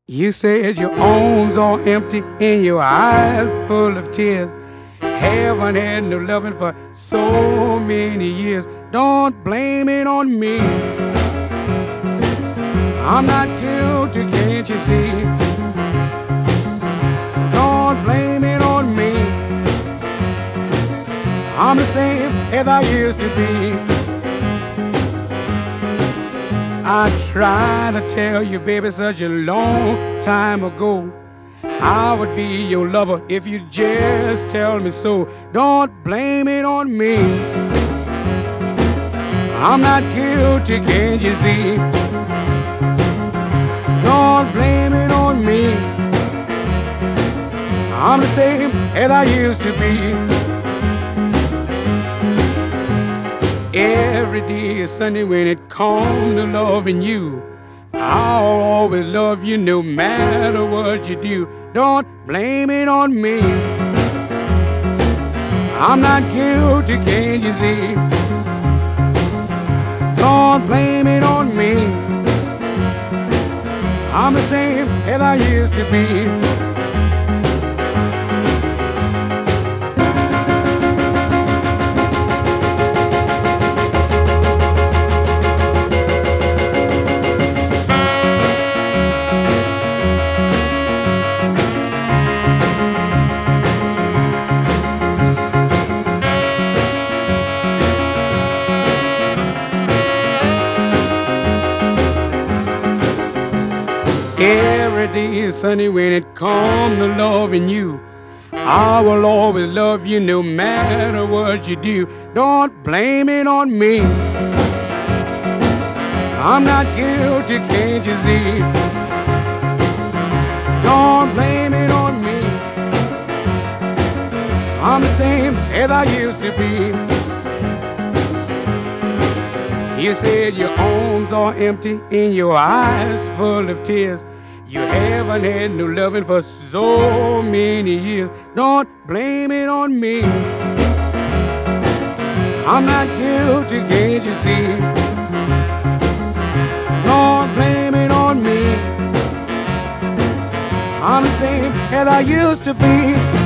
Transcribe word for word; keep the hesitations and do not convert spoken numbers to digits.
You said your arms are empty and your eyes full of tears. Haven't had no loving for so many years. Don't blame it on me. I'm not guilty, can't you see? Don't blame it on me. I'm the same as I used to be. I tried to tell you, baby, such a long time ago, I would be your lover if you just tell me so. Don't blame it on me. I'm not guilty, can't you see? Don't blame it on me. I'm the same as I used to be. Every day is Sunday when it comes to loving you. I'll always love you no matter what you do. Don't blame it on me. I'm not guilty, can't you see? Don't blame it on me. I'm the same as I used to be. Every day is sunny when it comes to loving you. I will always love you no matter what you do. Don't blame it on me. I'm not guilty, can't you see? Don't blame it on me. I'm the same as I used to be. You said your arms are empty and your eyes full of tears. You haven't had no loving for so many years. Don't blame it on me. I'm not guilty, can't you see? Don't blame it on me. I'm the same as I used to be.